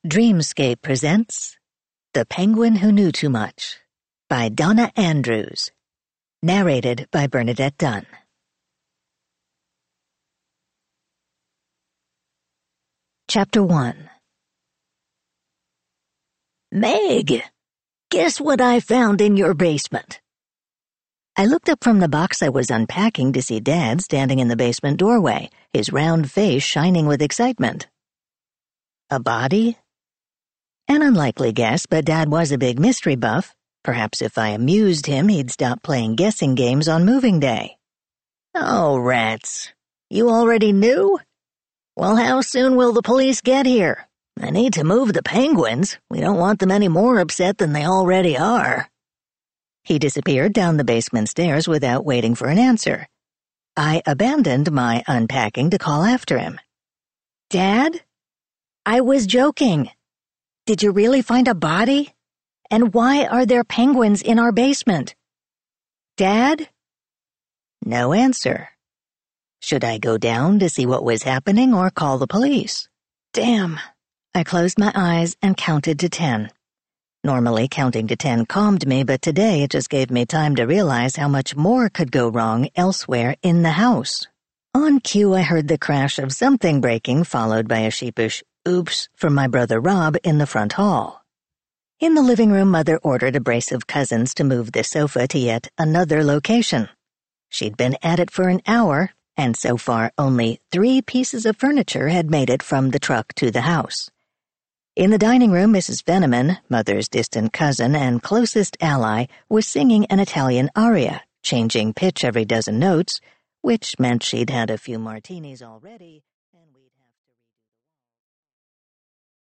Dreamscape presents The Penguin Who Knew Too Much by Donna Andrews. Narrated by Bernadette Dunn. Chapter 1. Meg, guess what I found in your basement? I looked up from the box I was unpacking to see Dad standing in the basement doorway, his round face shining with excitement. A body? An unlikely guess, but Dad was a big mystery buff. Perhaps if I amused him, he'd stop playing guessing games on moving day. Oh, rats. You already knew? Well, how soon will the police get here? I need to move the penguins. We don't want them any more upset than they already are. He disappeared down the basement stairs without waiting for an answer. I abandoned my unpacking to call after him. Dad? I was joking. Did you really find a body? And why are there penguins in our basement? Dad? No answer. Should I go down to see what was happening or call the police? Damn. I closed my eyes and counted to 10. Normally, counting to 10 calmed me, but today it just gave me time to realize how much more could go wrong elsewhere in the house. On cue, I heard the crash of something breaking, followed by a sheepish oops from my brother Rob in the front hall. In the living room, Mother ordered a brace of cousins to move the sofa to yet another location. She'd been at it for an hour, and so far only 3 pieces of furniture had made it from the truck to the house. In the dining room, Mrs. Veneman, Mother's distant cousin and closest ally, was singing an Italian aria, changing pitch every dozen notes, which meant she'd had a few martinis already.